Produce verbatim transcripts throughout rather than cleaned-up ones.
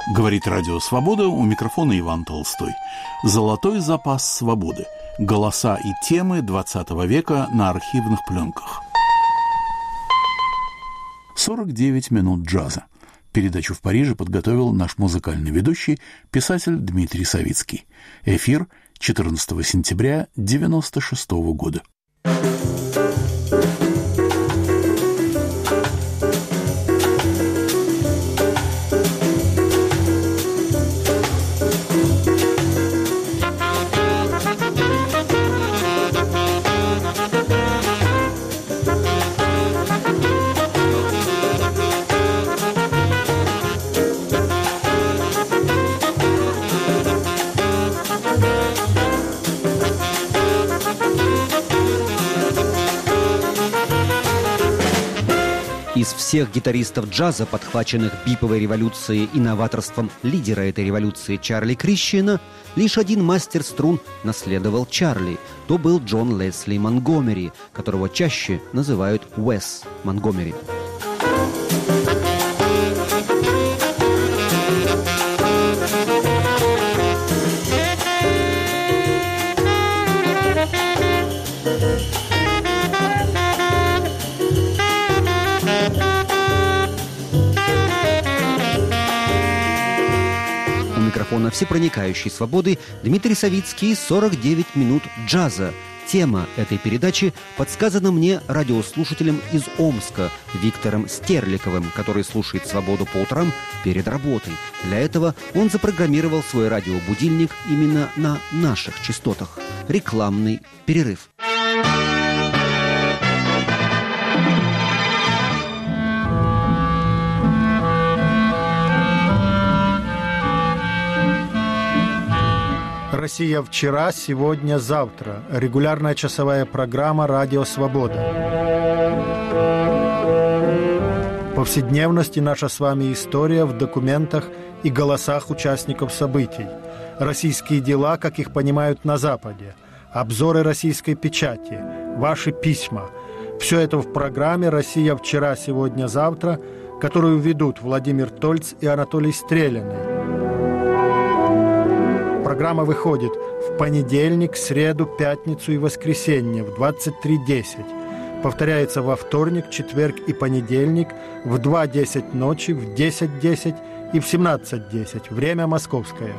Говорит Радио Свобода, у микрофона Иван Толстой. Золотой запас свободы. Голоса и темы двадцатого века на архивных пленках. сорок девять минут джаза. Передачу в Париже подготовил наш музыкальный ведущий, писатель Дмитрий Савицкий. Эфир четырнадцатого сентября девяносто шестого года. Из всех гитаристов джаза, подхваченных биповой революцией и новаторством лидера этой революции Чарли Кришчиана, лишь один мастер струн наследовал Чарли. То был Джон Лесли Монгомери, которого чаще называют Уэс Монгомери. Микрофона всепроникающей свободы Дмитрий Савицкий. Сорок девять минут джаза. Тема этой передачи подсказана мне радиослушателем из Омска Виктором Стерликовым, который слушает «Свободу» по утрам перед работой. Для этого он запрограммировал свой радиобудильник именно на наших частотах. Рекламный перерыв. Россия вчера, сегодня, завтра. Регулярная часовая программа «Радио Свобода». Повседневность и наша с вами история в документах и голосах участников событий. Российские дела, как их понимают на Западе. Обзоры российской печати. Ваши письма. Все это в программе «Россия вчера, сегодня, завтра», которую ведут Владимир Тольц и Анатолий Стрелянный. Программа выходит в понедельник, среду, пятницу и воскресенье в двадцать три десять. Повторяется во вторник, четверг и понедельник в два десять ночи, в десять десять и в семнадцать десять. Время московское.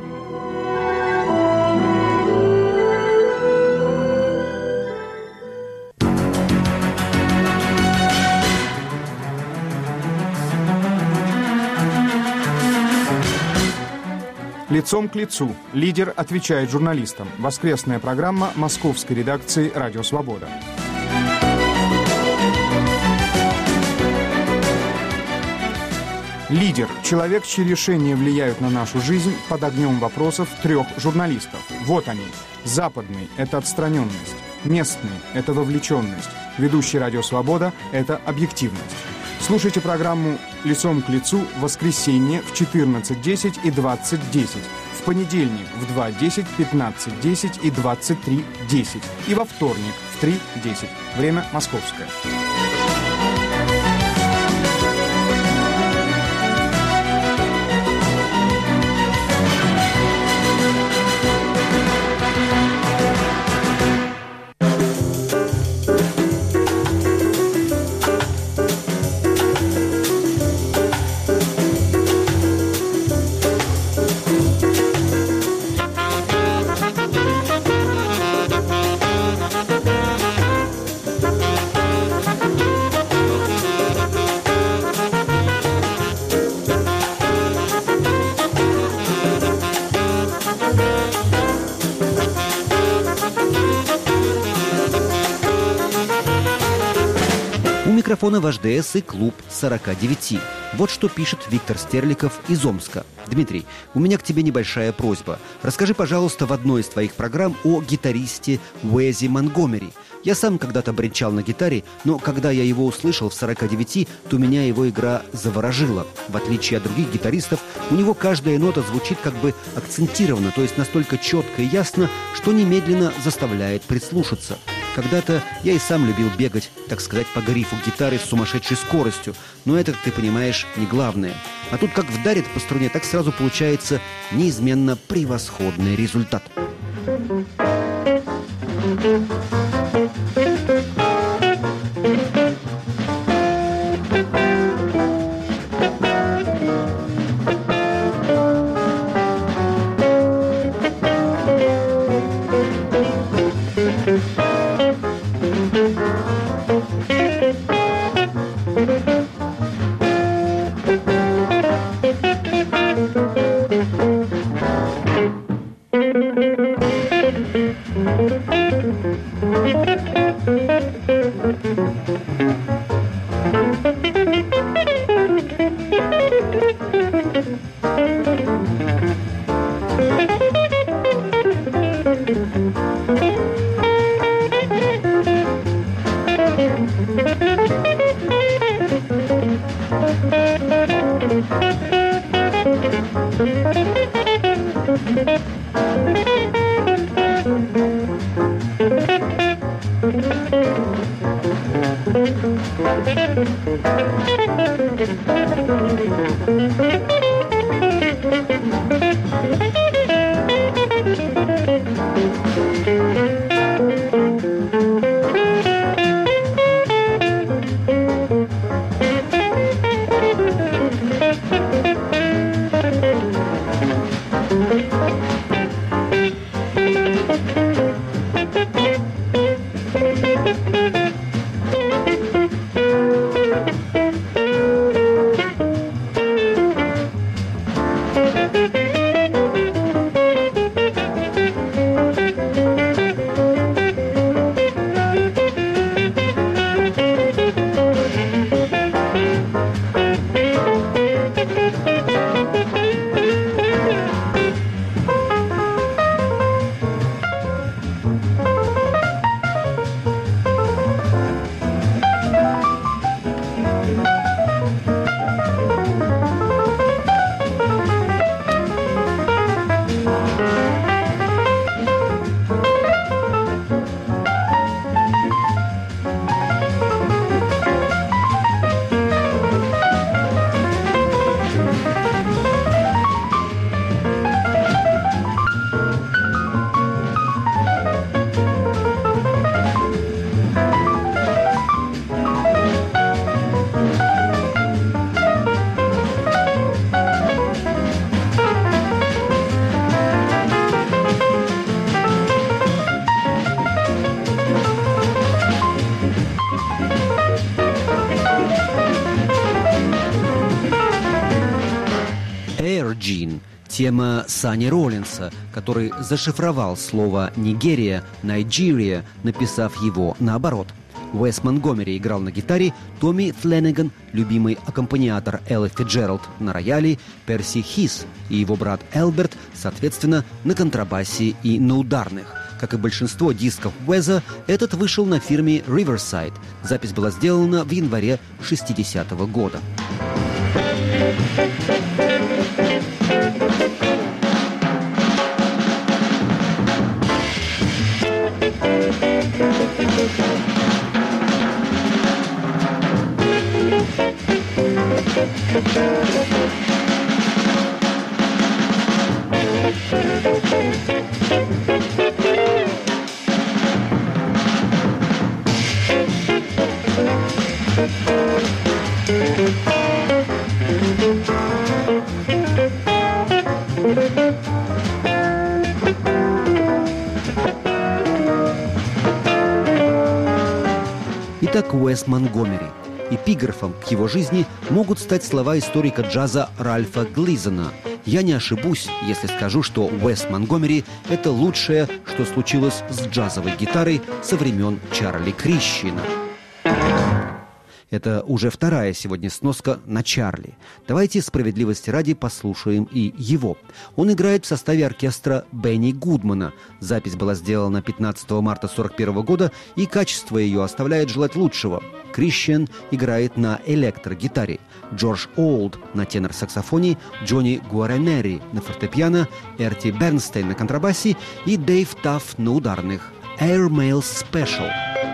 «Лицом к лицу». Лидер отвечает журналистам. Воскресная программа московской редакции «Радио Свобода». Лидер – человек, чьи решения влияют на нашу жизнь, под огнем вопросов трех журналистов. Вот они. Западный – это отстраненность. Местный – это вовлеченность. Ведущий «Радио Свобода» – это объективность. Слушайте программу «Лицом к лицу» в воскресенье в четырнадцать десять и двадцать десять, в понедельник в два десять, пятнадцать десять и двадцать три десять и во вторник в три десять. Время московское. Микрофона в аш-дэ-эс и клуб сорока девяти. Вот что пишет Виктор Стерликов из Омска. Дмитрий, у меня к тебе небольшая просьба. Расскажи, пожалуйста, в одной из твоих программ о гитаристе Уэзе Монгомери. Я сам когда-то бренчал на гитаре, но когда я его услышал в сорока девяти, то меня его игра заворожила. В отличие от других гитаристов, у него каждая нота звучит как бы акцентированно, то есть настолько четко и ясно, что немедленно заставляет прислушаться. Когда-то я и сам любил бегать, так сказать, по грифу гитары с сумасшедшей скоростью, но это, ты понимаешь, не главное. А тут как вдарит по струне, так сразу получается неизменно превосходный результат. Тема Санни Роллинса, который зашифровал слово «Нигерия» «Nigeria», написав его наоборот. Уэс Монгомери играл на гитаре, Томми Фленнеган, любимый аккомпаниатор Эллы Фицджеральд, на рояле, Перси Хис и его брат Элберт, соответственно, на контрабасе и на ударных. Как и большинство дисков Уэза, этот вышел на фирме Riverside. Запись была сделана в январе шестидесятого года. Итак, Уэс Монгомери. Эпиграфом к его жизни могут стать слова историка джаза Ральфа Глизена. Я не ошибусь, если скажу, что Уэс Монгомери – это лучшее, что случилось с джазовой гитарой со времен Чарли Крищина. Это уже вторая сегодня сноска на Чарли. Давайте справедливости ради послушаем и его. Он играет в составе оркестра Бенни Гудмана. Запись была сделана пятнадцатого марта сорок первого года, и качество ее оставляет желать лучшего. Крищен играет на электрогитаре, Джордж Олд на тенор-саксофоне, Джонни Гуаранери на фортепиано, Эрти Бернстейн на контрабасе и Дэйв Тафф на ударных. Airmail Special.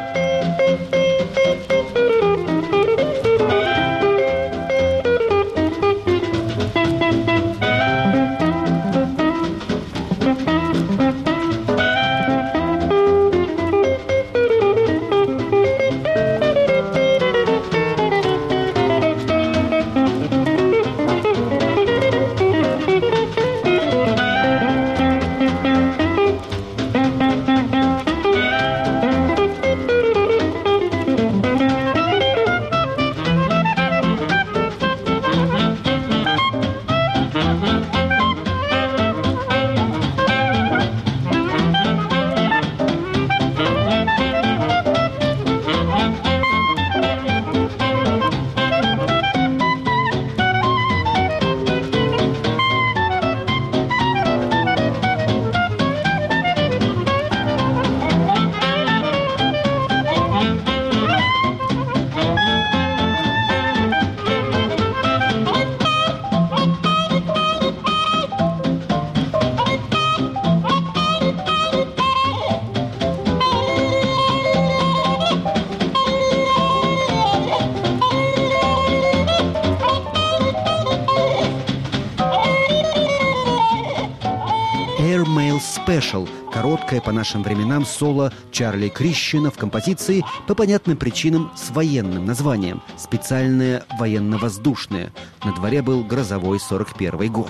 Airmail Special – короткое по нашим временам соло Чарли Крищена в композиции, по понятным причинам, с военным названием «Специальное военно-воздушное». На дворе был грозовой сорок первый год.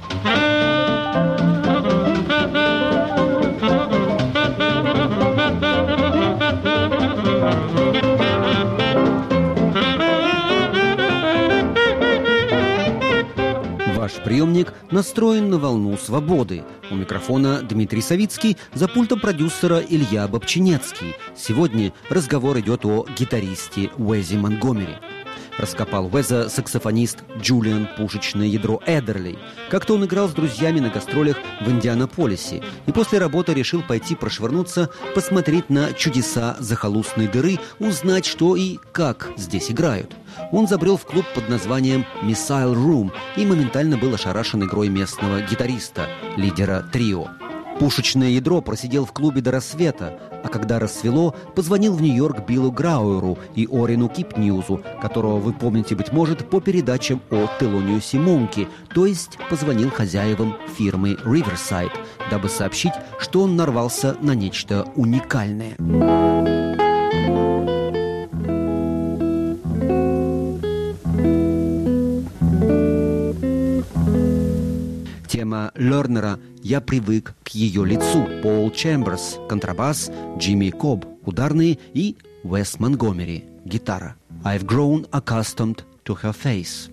Ваш приемник настроен на волну свободы. У микрофона Дмитрий Савицкий, за пультом продюсера Илья Бобчинецкий. Сегодня разговор идет о гитаристе Уэзи Монгомери. Раскопал Уэза саксофонист Джулиан «Пушечное ядро» Эддерли. Как-то он играл с друзьями на гастролях в Индианаполисе и после работы решил пойти прошвырнуться, посмотреть на чудеса захолустной дыры, узнать, что и как здесь играют. Он забрел в клуб под названием Missile Room и моментально был ошарашен игрой местного гитариста, лидера трио. «Пушечное ядро» просидел в клубе до рассвета, а когда рассвело, позвонил в Нью-Йорк Биллу Грауэру и Орину Кипньюзу, которого вы помните, быть может, по передачам о Телониусе Монки, то есть позвонил хозяевам фирмы Riverside, дабы сообщить, что он нарвался на нечто уникальное. Тема Лернера «Я привык к ее лицу» Пол Чемберс, контрабас, Джимми Коб, ударные и Уэс Монгомери, гитара. I've grown accustomed to her face.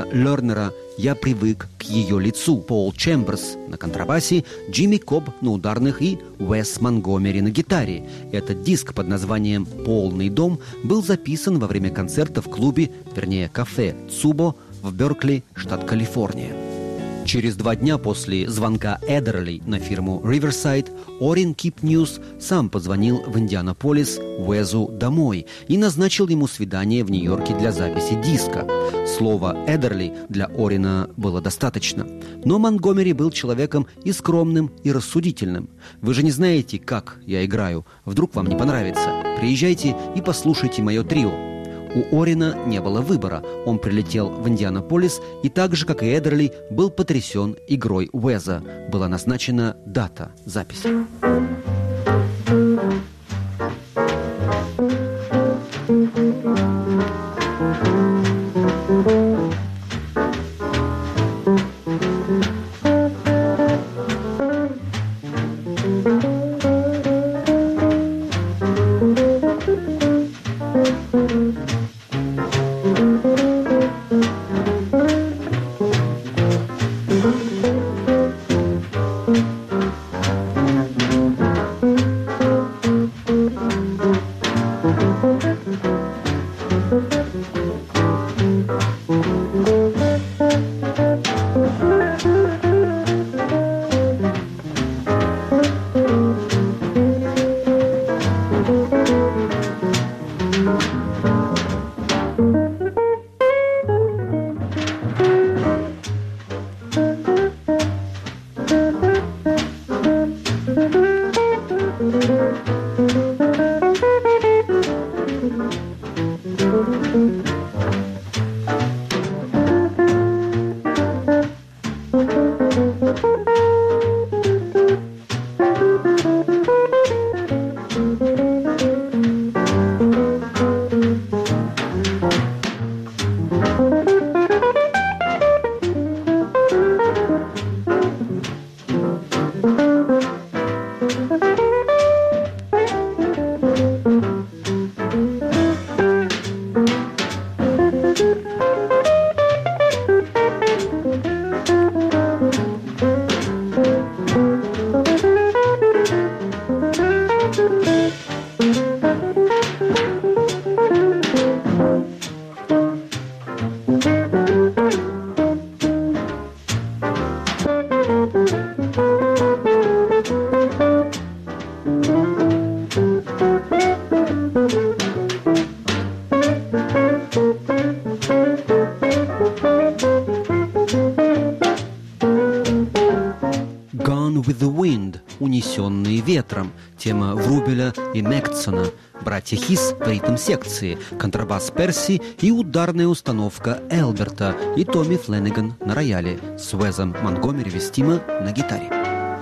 Лернера «Я привык к ее лицу», Пол Чемберс на контрабасе, Джимми Кобб на ударных и Уэс Монгомери на гитаре. Этот диск под названием «Полный дом» был записан во время концерта в клубе, вернее кафе «Цубо» в Беркли, штат Калифорния. Через два дня после звонка Эдерли на фирму Riverside Орин Кипньюз сам позвонил в Индианаполис Уэзу домой и назначил ему свидание в Нью-Йорке для записи диска. Слова Эдерли для Орина было достаточно. Но Монгомери был человеком и скромным, и рассудительным. «Вы же не знаете, как я играю. Вдруг вам не понравится. Приезжайте и послушайте мое трио». У Орина не было выбора. Он прилетел в Индианаполис и так же, как и Эдерли, был потрясен игрой Уэза. Была назначена дата записи. «Унесенные ветром», тема Врубеля и Мектсона, братья Хис в ритм-секции, контрабас Перси и ударная установка Элберта и Томми Фленнеган на рояле с Уэзом Монгомери Вестима на гитаре.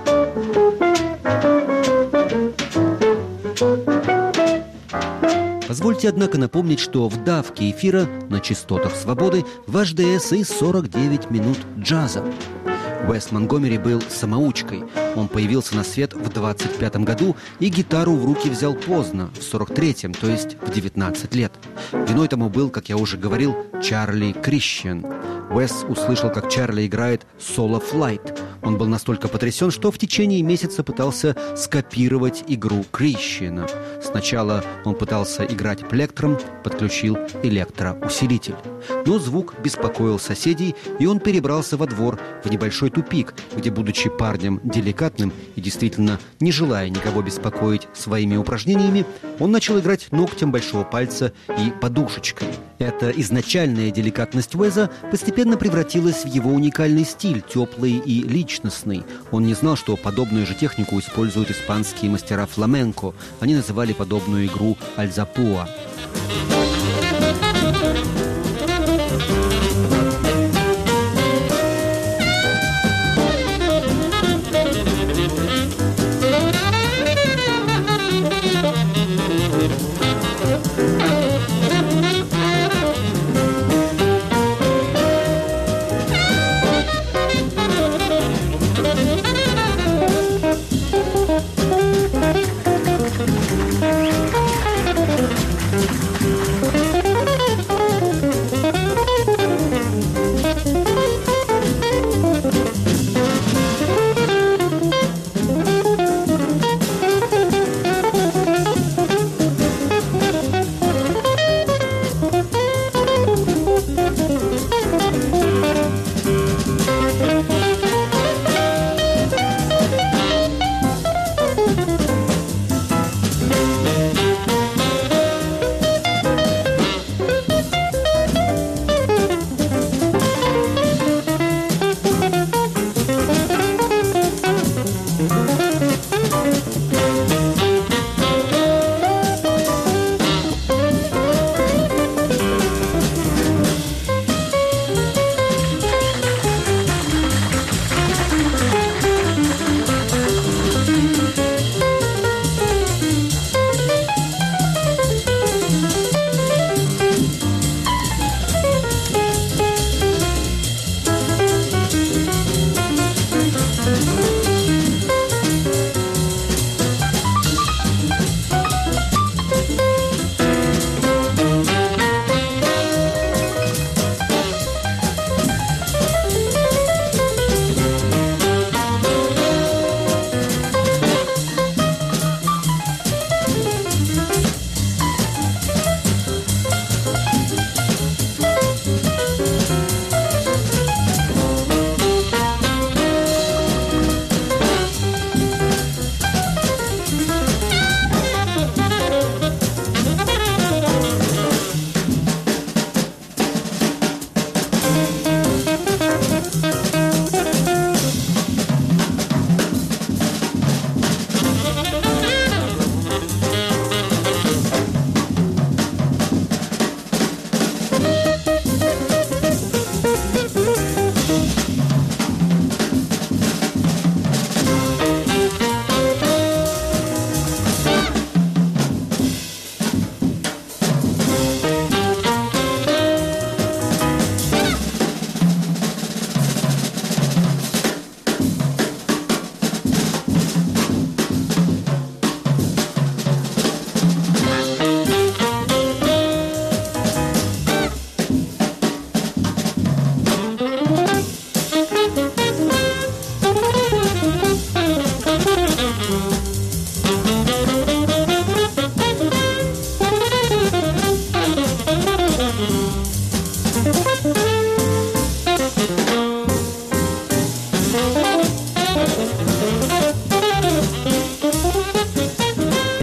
Позвольте, однако, напомнить, что в давке эфира на частотах свободы в эйч ди эс и сорок девять минут джаза. Уэс Монгомери был самоучкой. Он появился на свет в двадцать пятом году и гитару в руки взял поздно, в сорок третьем, то есть в девятнадцать лет. Виной тому был, как я уже говорил, Чарли Кришчиан. Уэс услышал, как Чарли играет «Solo Flight». Он был настолько потрясен, что в течение месяца пытался скопировать игру Кришчиана. Сначала он пытался играть плектром, подключил электроусилитель. Но звук беспокоил соседей, и он перебрался во двор, в небольшой тупик, где, будучи парнем деликатным и действительно не желая никого беспокоить своими упражнениями, он начал играть ногтем большого пальца и подушечкой. Эта изначальная деликатность Уэза постепенно превратилась в его уникальный стиль, теплый и личностный. Он не знал, что подобную же технику используют испанские мастера фламенко. Они называли подобную игру «Альзапуа».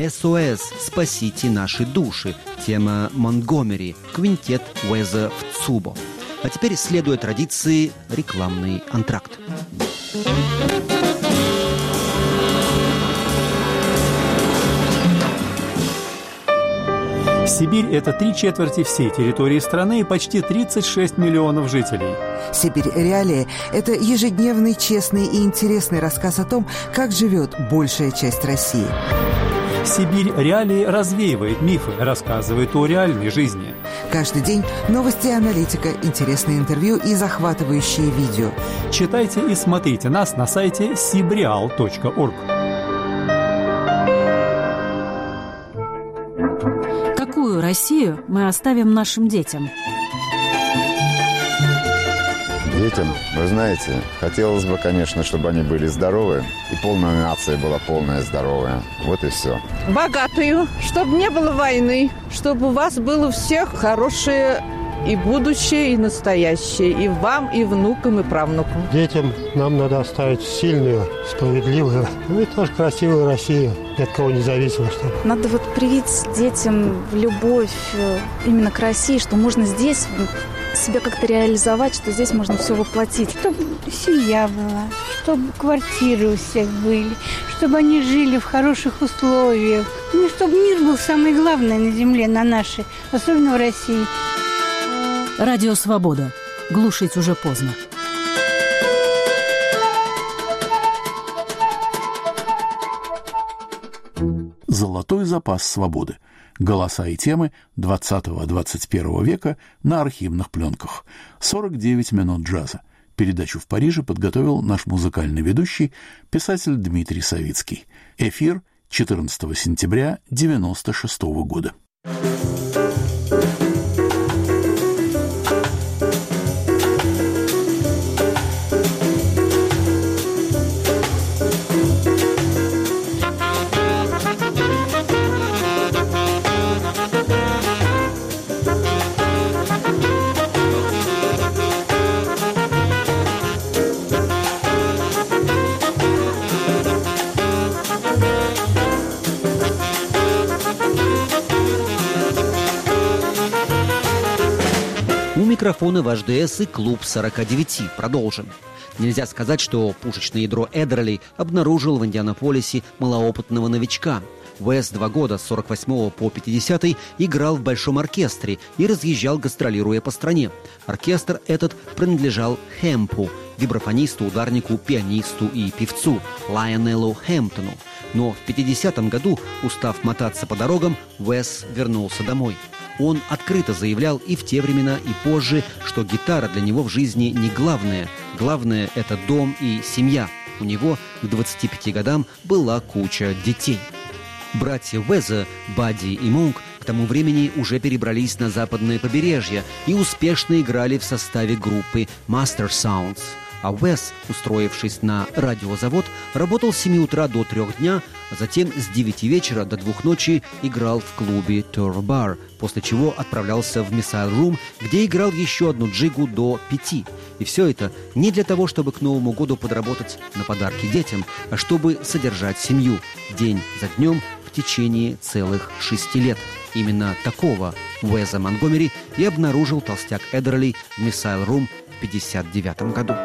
эс о эс «Спасите наши души», тема Монтгомери, квинтет Уэза в Цубо. А теперь, следуя традиции, рекламный антракт. Сибирь – это три четверти всей территории страны и почти тридцать шесть миллионов жителей. «Сибирь. Реалии» – это ежедневный, честный и интересный рассказ о том, как живет большая часть России. «Сибирь. Реалии» развеивает мифы, рассказывает о реальной жизни. Каждый день новости и аналитика, интересные интервью и захватывающие видео. Читайте и смотрите нас на сайте сибреал точка орг. Какую Россию мы оставим нашим детям? Детям, вы знаете, хотелось бы, конечно, чтобы они были здоровы, и полная нация была полная здоровая. Вот и все. Богатую, чтобы не было войны, чтобы у вас было всех хорошее и будущее, и настоящее, и вам, и внукам, и правнукам. Детям нам надо оставить сильную, справедливую, ну и тоже красивую Россию, ни от кого не зависимо. Чтобы. Надо вот привить детям любовь именно к России, что можно здесь себя как-то реализовать, что здесь можно все воплотить. Чтобы семья была, чтобы квартиры у всех были, чтобы они жили в хороших условиях. Ну, чтобы мир был самое главное на земле, на нашей, особенно в России. Радио «Свобода». Глушить уже поздно. Золотой запас свободы. Голоса и темы двадцатого-двадцать первого века на архивных пленках. сорок девять минут джаза. Передачу в Париже подготовил наш музыкальный ведущий, писатель Дмитрий Савицкий. Эфир четырнадцатого сентября девяносто шестого года. Микрофоны в эйч ди эс и клуб сорок девять. Продолжим. Нельзя сказать, что пушечное ядро Эддерли обнаружил в Индианаполисе малоопытного новичка. Уэс два года, с сорок восьмого по пятидесятый, играл в большом оркестре и разъезжал, гастролируя по стране. Оркестр этот принадлежал Хэмпу, вибрафонисту, ударнику, пианисту и певцу Лайонеллу Хэмптону. Но в пятидесятом году, устав мотаться по дорогам, Уэс вернулся домой. Он открыто заявлял и в те времена, и позже, что гитара для него в жизни не главное. Главное – это дом и семья. У него к двадцати пяти годам была куча детей. Братья Уэза, Бадди и Мунк, к тому времени уже перебрались на западное побережье и успешно играли в составе группы Master Sounds. А Уэс, устроившись на радиозавод, работал с семи утра до трех дня, а затем с девяти вечера до двух ночи играл в клубе Turf Bar, после чего отправлялся в Missile Room, где играл еще одну джигу до пяти. И все это не для того, чтобы к Новому году подработать на подарки детям, а чтобы содержать семью день за днем в течение целых шести лет. Именно такого Уэза Монтгомери и обнаружил толстяк Эддерли в Missile Room в пятьдесят девятом году.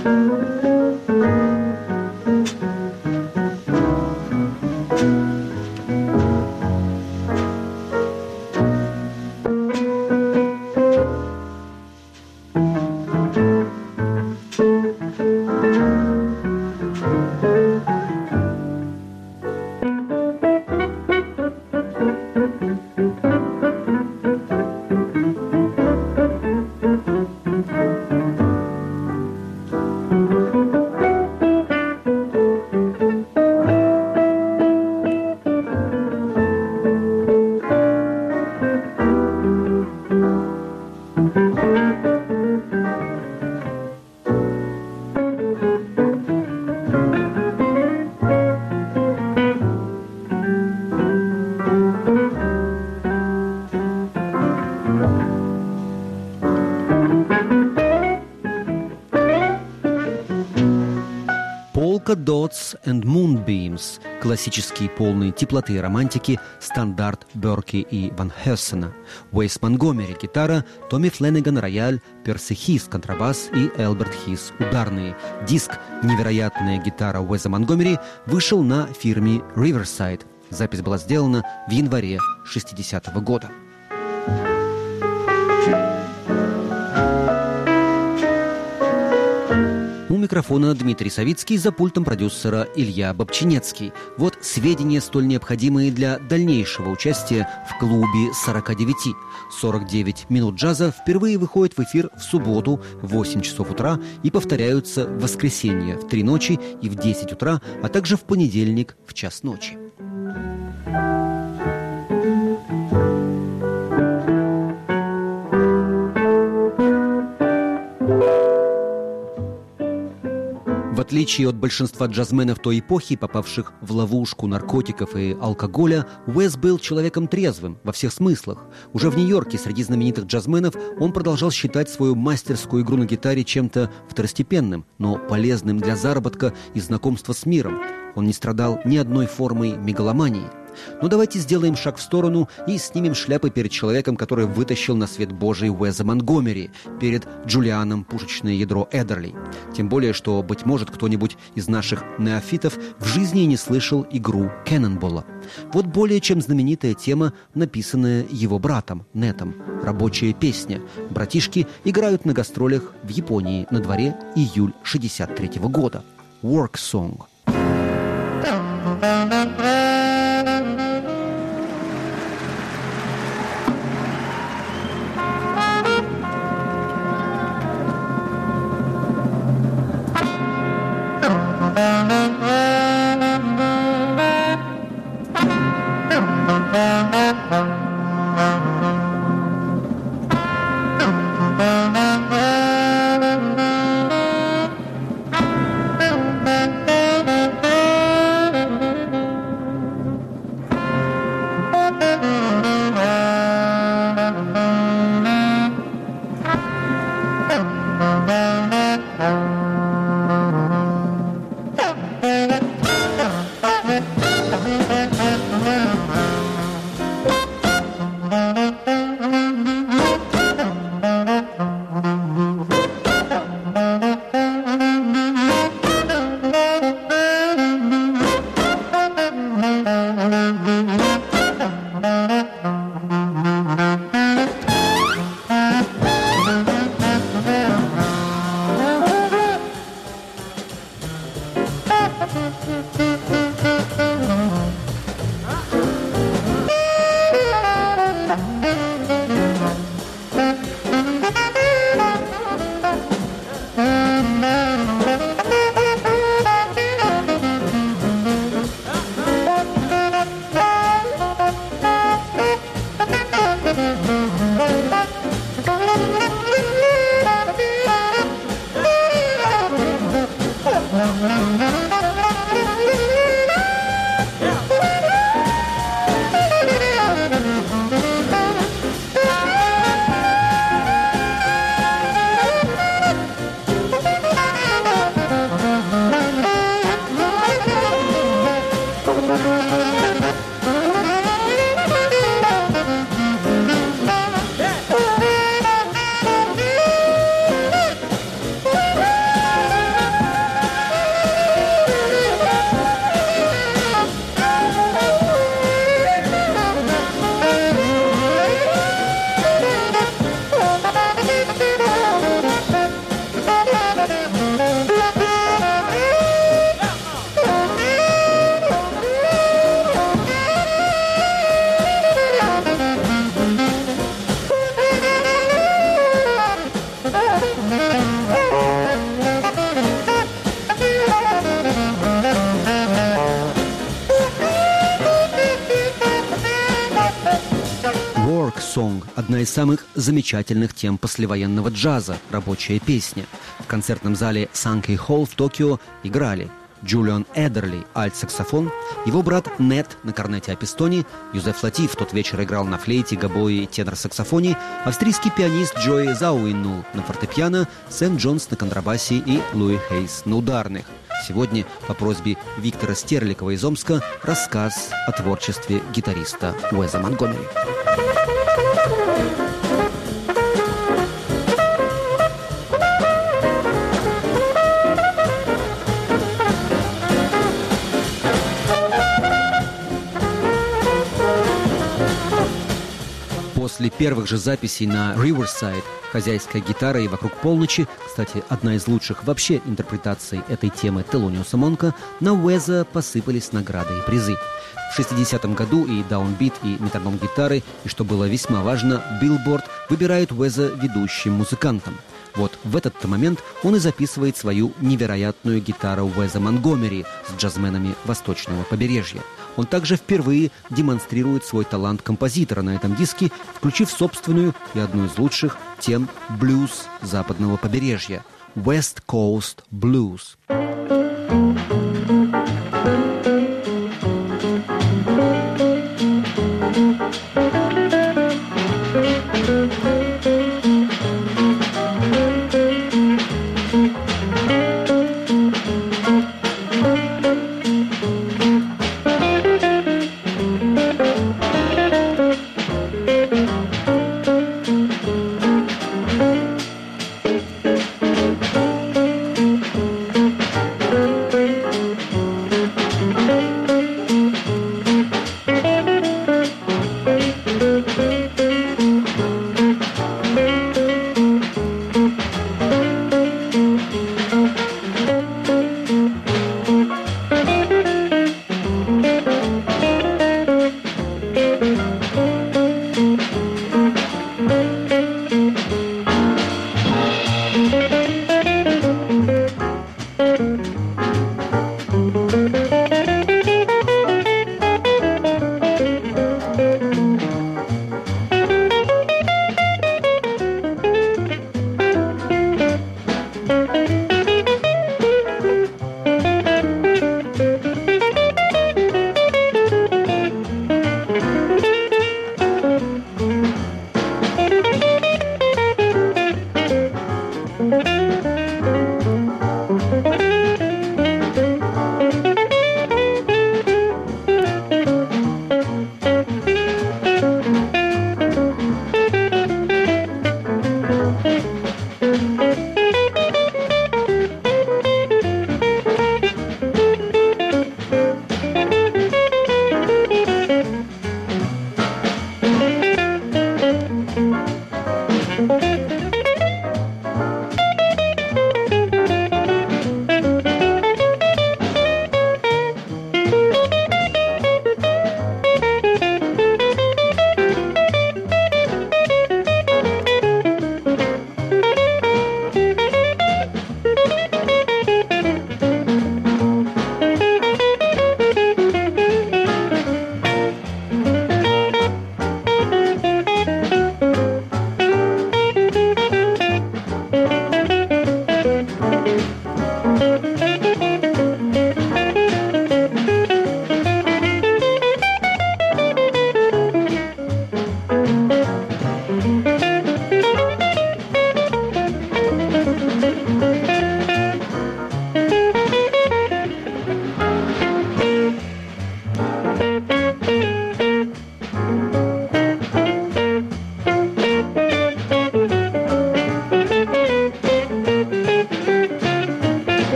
Polka Dots and Moonbeams – классический, полный теплоты и романтики, стандарт Берки и Ван Хессена. Уэйс Монгомери – гитара, Томми Фленнеган – рояль, Перси Хис – контрабас и Элберт Хис – ударные. Диск «Невероятная гитара Уэза Монгомери» вышел на фирме Riverside. Запись была сделана в январе шестидесятого года. У микрофона Дмитрий Савицкий, за пультом продюсера Илья Бобчинецкий. Вот сведения, столь необходимые для дальнейшего участия в клубе сорока девяти. сорок девять минут джаза впервые выходит в эфир в субботу в восемь часов утра и повторяются в воскресенье в три ночи и в десять утра, а также в понедельник в час ночи. В отличие от большинства джазменов той эпохи, попавших в ловушку наркотиков и алкоголя, Уэз был человеком трезвым во всех смыслах. Уже в Нью-Йорке среди знаменитых джазменов он продолжал считать свою мастерскую игру на гитаре чем-то второстепенным, но полезным для заработка и знакомства с миром. Он не страдал ни одной формой мегаломании. Но давайте сделаем шаг в сторону и снимем шляпы перед человеком, который вытащил на свет Божий Уэза Монгомери, перед Джулианом пушечное ядро Эдерли. Тем более, что, быть может, кто-нибудь из наших неофитов в жизни не слышал игру Кэннонболла. Вот более чем знаменитая тема, написанная его братом Нетом. Рабочая песня. Братишки играют на гастролях в Японии, на дворе июль шестьдесят третьего года. Work Song. одна из самых замечательных тем послевоенного джаза – рабочая песня. В концертном зале Санкей Холл в Токио играли Джулиан Эдерли – альт-саксофон, его брат Нет на корнете апистоне, Юзеф Латиф в тот вечер играл на флейте, гобое и тенор-саксофоне, австрийский пианист Джои Зауинул на фортепиано, Сэм Джонс на контрабасе и Луи Хейс на ударных. Сегодня по просьбе Виктора Стерликова из Омска рассказ о творчестве гитариста Уэза Монтгомери. После первых же записей на Riverside «Хозяйская гитара» и «Вокруг полночи», кстати, одна из лучших вообще интерпретаций этой темы Телониуса Монка, на Уэза посыпались награды и призы. В шестидесятом году и даунбит, и метроном гитары, и, что было весьма важно, Billboard выбирает Уэза ведущим музыкантом. Вот в этот момент он и записывает свою невероятную гитару Уэза Монтгомери с джазменами восточного побережья. Он также впервые демонстрирует свой талант композитора на этом диске, включив собственную и одну из лучших тем блюз западного побережья – West Coast Blues.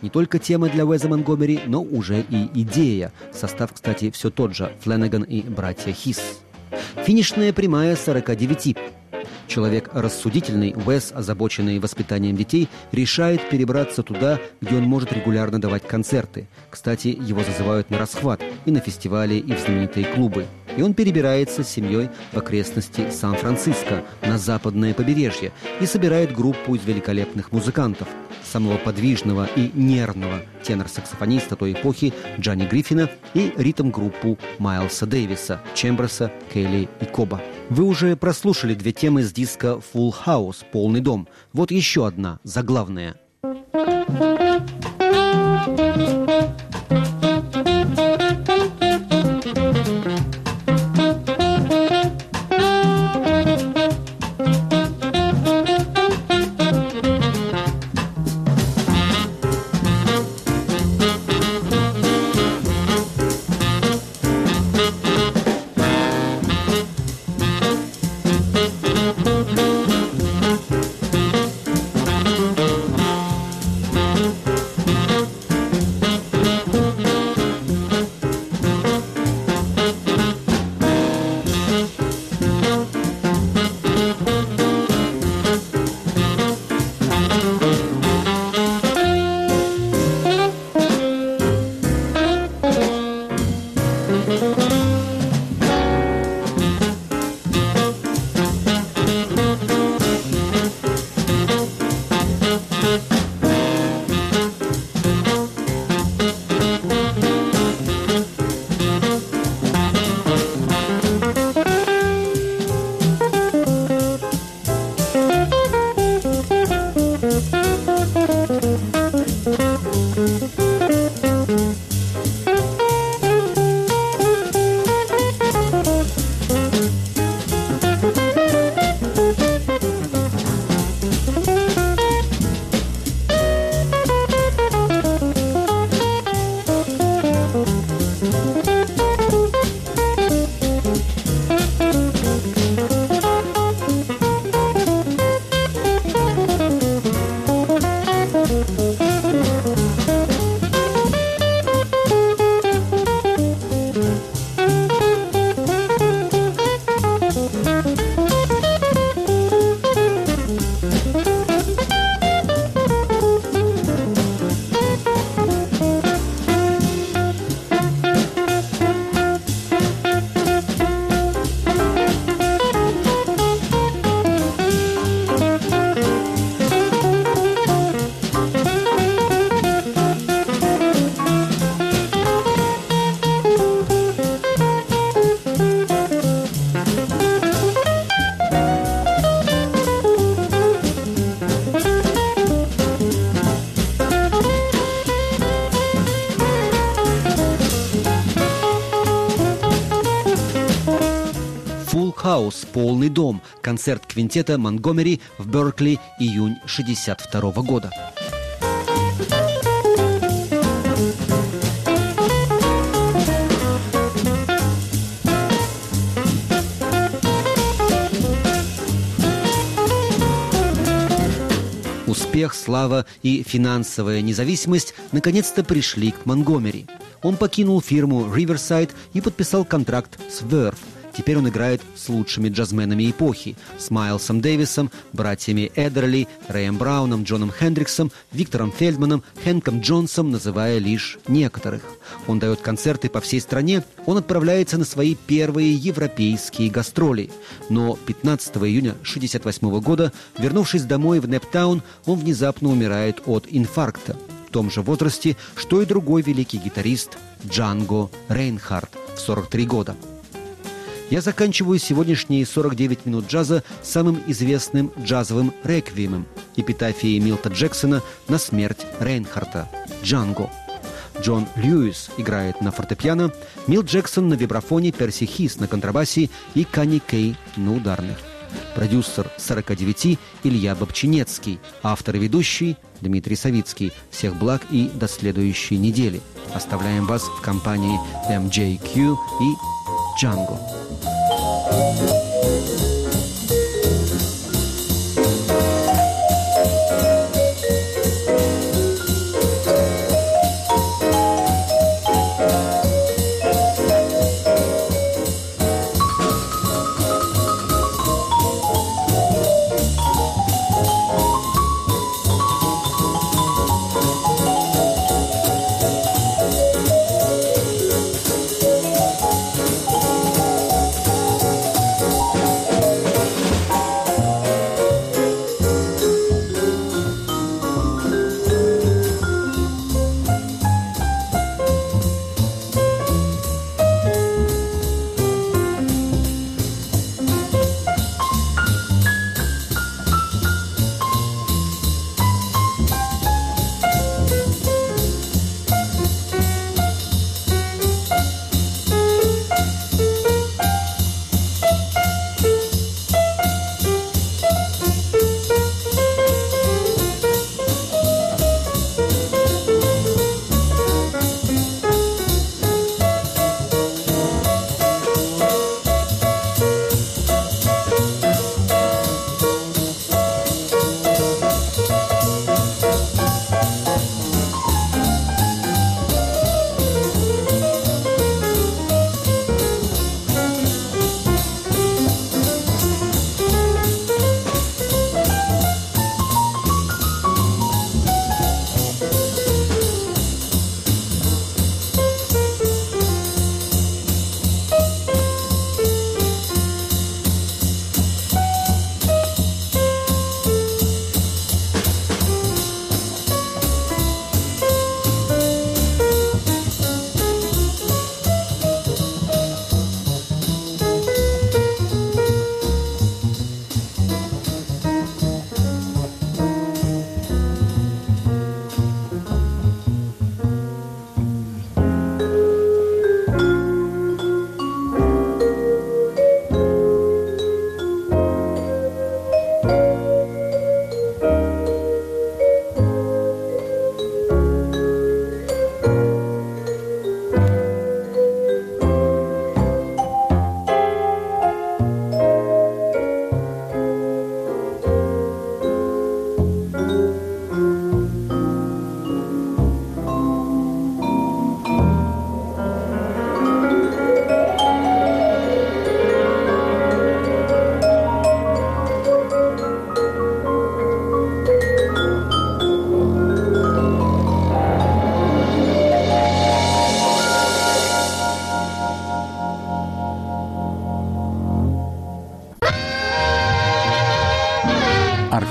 Не только тема для Уэза Монтгомери, но уже и идея. Состав, кстати, все тот же – Фленнеган и братья Хис. Финишная прямая сорока девяти. Человек рассудительный, Уэс, озабоченный воспитанием детей, решает перебраться туда, где он может регулярно давать концерты. Кстати, его зазывают на расхват и на фестивали, и в знаменитые клубы. И он перебирается с семьей в окрестности Сан-Франциско, на западное побережье, и собирает группу из великолепных музыкантов. Самого подвижного и нервного тенор-саксофониста той эпохи Джонни Гриффина и ритм-группу Майлса Дэвиса, Чемберса, Келли и Коба. Вы уже прослушали две темы с диска «Full House» – «Полный дом». Вот еще одна, заглавная. Хаус, полный дом. Концерт квинтета Монтгомери в Беркли, июнь шестьдесят второго года. Успех, слава и финансовая независимость наконец-то пришли к Монтгомери. Он покинул фирму Riverside и подписал контракт с Verve. Теперь он играет с лучшими джазменами эпохи, с Майлсом Дэвисом, братьями Эддерли, Рэем Брауном, Джоном Хендриксом, Виктором Фельдманом, Хэнком Джонсом, называя лишь некоторых. Он дает концерты по всей стране, он отправляется на свои первые европейские гастроли. Но пятнадцатого июня шестьдесят восьмого года, вернувшись домой в Нептаун, он внезапно умирает от инфаркта. В том же возрасте, что и другой великий гитарист Джанго Рейнхард в сорок три года. Я заканчиваю сегодняшние сорок девять минут джаза самым известным джазовым реквиемом – эпитафией Милта Джексона на смерть Рейнхарда – «Джанго». Джон Льюис играет на фортепиано, Милт Джексон на вибрафоне, Перси Хис на контрабасе и Канни Кей на ударных. Продюсер сорока девяти Илья Бобчинецкий, автор и ведущий Дмитрий Савицкий. Всех благ и до следующей недели. Оставляем вас в компании эм джей кью и «Джанго».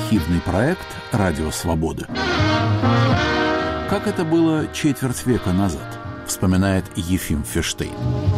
архивный проект «Радио Свобода». Как это было четверть века назад, вспоминает Ефим Ферштейн.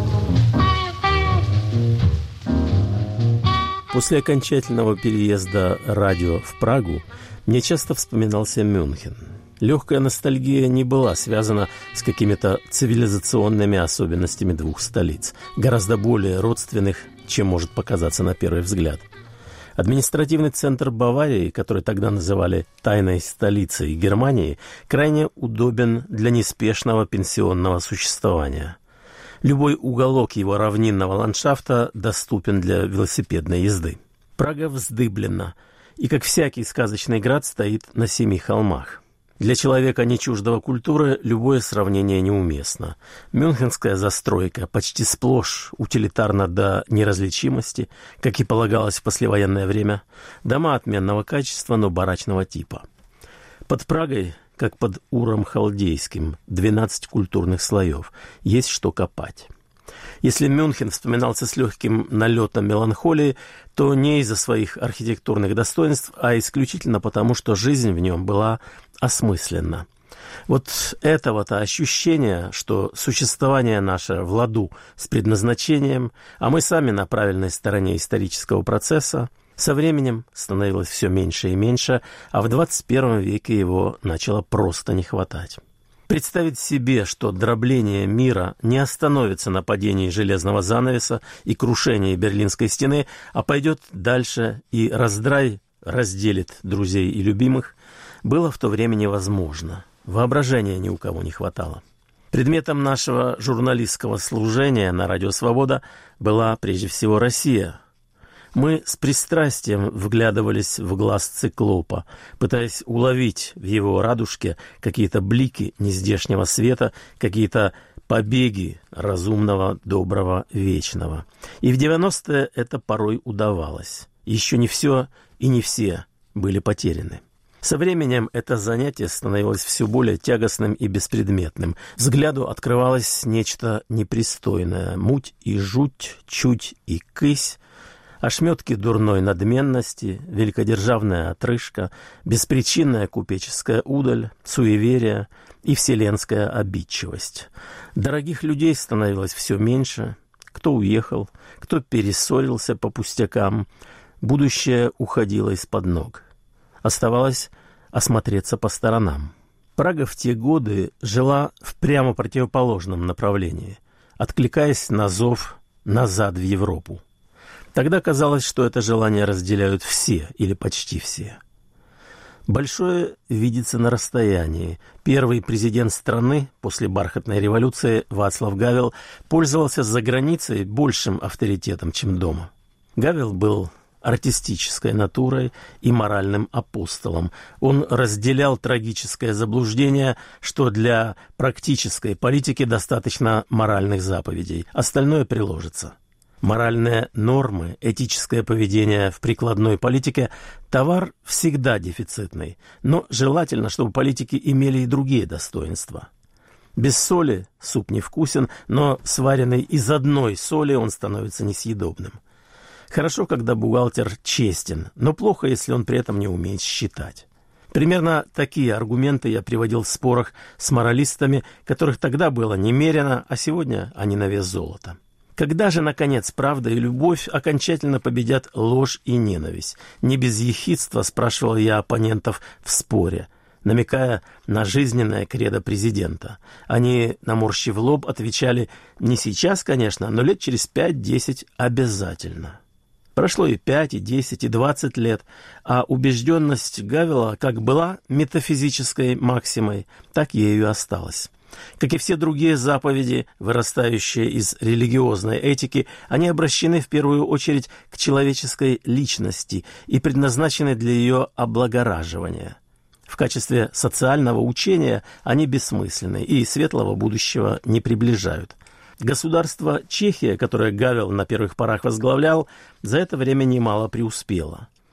После окончательного переезда радио в Прагу мне часто вспоминался Мюнхен. Легкая ностальгия не была связана с какими-то цивилизационными особенностями двух столиц, гораздо более родственных, чем может показаться на первый взгляд. Административный центр Баварии, который тогда называли «тайной столицей Германии», крайне удобен для неспешного пенсионного существования. Любой уголок его равнинного ландшафта доступен для велосипедной езды. Прага вздыблена, и, как всякий сказочный град, стоит на семи холмах. Для человека, не чуждого культуры, любое сравнение неуместно. Мюнхенская застройка почти сплошь утилитарна до неразличимости, как и полагалось в послевоенное время. Дома отменного качества, но барачного типа. Под Прагой, как под Уром Халдейским, двенадцать культурных слоев. Есть что копать. Если Мюнхен вспоминался с легким налетом меланхолии, то не из-за своих архитектурных достоинств, а исключительно потому, что жизнь в нем была осмысленна. Вот этого-то ощущения, что существование наше в ладу с предназначением, а мы сами на правильной стороне исторического процесса, со временем становилось все меньше и меньше, а в двадцать первом веке его начало просто не хватать. Представить себе, что дробление мира не остановится на падении железного занавеса и крушении Берлинской стены, а пойдет дальше и раздрай разделит друзей и любимых, было в то время невозможно. Воображения ни у кого не хватало. Предметом нашего журналистского служения на «Радио Свобода» была прежде всего Россия. Мы с пристрастием вглядывались в глаз циклопа, пытаясь уловить в его радужке какие-то блики нездешнего света, какие-то побеги разумного, доброго, вечного. И в девяностые это порой удавалось. Еще не все и не все были потеряны. Со временем это занятие становилось все более тягостным и беспредметным. Взгляду открывалось нечто непристойное. Муть и жуть, чуть и кысь, ошметки дурной надменности, великодержавная отрыжка, беспричинная купеческая удаль, суеверие и вселенская обидчивость. Дорогих людей становилось все меньше. Кто уехал, кто перессорился по пустякам. Будущее уходило из-под ног. Оставалось осмотреться по сторонам. Прага в те годы жила в прямо противоположном направлении, откликаясь на зов назад в Европу. Тогда казалось, что это желание разделяют все или почти все. Большое видится на расстоянии. Первый президент страны после бархатной революции Вацлав Гавел пользовался за границей большим авторитетом, чем дома. Гавел был артистической натурой и моральным апостолом. Он разделял трагическое заблуждение, что для практической политики достаточно моральных заповедей, остальное приложится. Моральные нормы, этическое поведение в прикладной политике – товар всегда дефицитный, но желательно, чтобы политики имели и другие достоинства. Без соли суп невкусен, но сваренный из одной соли он становится несъедобным. Хорошо, когда бухгалтер честен, но плохо, если он при этом не умеет считать. Примерно такие аргументы я приводил в спорах с моралистами, которых тогда было немерено, а сегодня они на вес золота. Когда же, наконец, правда и любовь окончательно победят ложь и ненависть? Не без ехидства спрашивал я оппонентов в споре, намекая на жизненное кредо президента. Они, наморщив лоб, отвечали: не сейчас, конечно, но лет через пять-десять обязательно. Прошло и пять, и десять, и двадцать лет, а убежденность Гавела как была метафизической максимой, так ею и осталась. Как и все другие заповеди, вырастающие из религиозной этики, они обращены в первую очередь к человеческой личности и предназначены для ее облагораживания. В качестве социального учения они бессмысленны и светлого будущего не приближают. Государство Чехия, которое Гавел на первых порах возглавлял, за это время немало преуспело.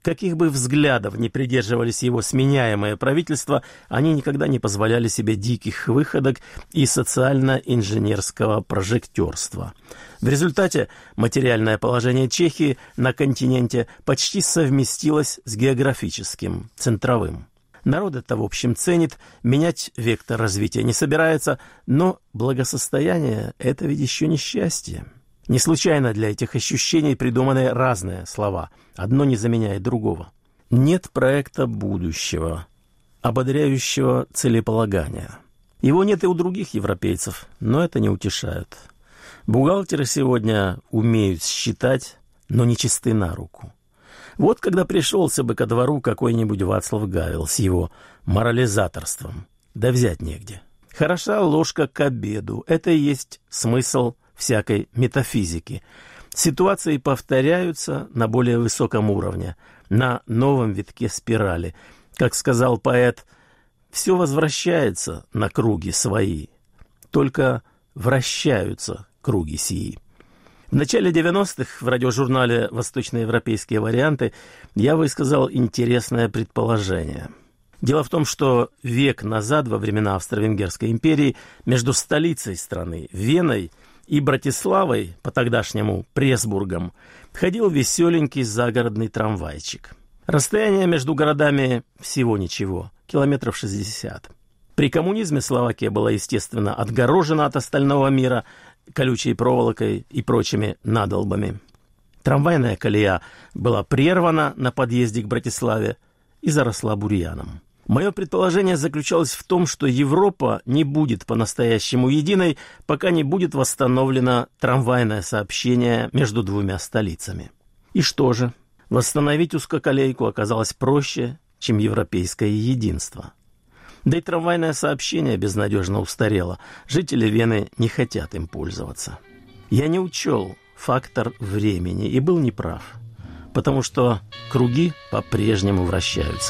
Каких бы взглядов не придерживались его сменяемые правительства, они никогда не позволяли себе диких выходок и социально-инженерского прожектерства. В результате материальное положение Чехии на континенте почти совместилось с географическим, центровым. Народ это, в общем, ценит, менять вектор развития не собирается, но благосостояние – это ведь еще не счастье. Не случайно для этих ощущений придуманы разные слова. Одно не заменяет другого. Нет проекта будущего, ободряющего целеполагания. Его нет и у других европейцев, но это не утешает. Бухгалтеры сегодня умеют считать, но не чисты на руку. Вот когда пришелся бы ко двору какой-нибудь Вацлав Гавел с его морализаторством, да взять негде. Хороша ложка к обеду, это и есть смысл всякой метафизики. Ситуации повторяются на более высоком уровне, на новом витке спирали. Как сказал поэт, все возвращается на круги свои, только вращаются круги сии. В начале девяностых в радиожурнале «Восточноевропейские варианты» я высказал интересное предположение. Дело в том, что век назад, во времена Австро-Венгерской империи, между столицей страны, Веной, и Братиславой, по-тогдашнему Пресбургом, ходил веселенький загородный трамвайчик. Расстояние между городами всего ничего, километров шестьдесят. При коммунизме Словакия была, естественно, отгорожена от остального мира колючей проволокой и прочими надолбами. Трамвайная колея была прервана на подъезде к Братиславе и заросла бурьяном. Мое предположение заключалось в том, что Европа не будет по-настоящему единой, пока не будет восстановлено трамвайное сообщение между двумя столицами. И что же? Восстановить узкоколейку оказалось проще, чем европейское единство. Да и трамвайное сообщение безнадежно устарело. Жители Вены не хотят им пользоваться. Я не учел фактор времени и был неправ, потому что круги по-прежнему вращаются.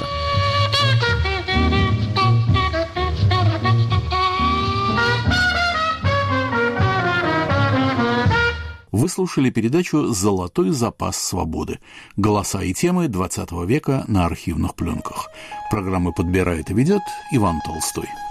Вы слушали передачу «Золотой запас свободы». Голоса и темы двадцатого века на архивных пленках. Программу подбирает и ведет Иван Толстой.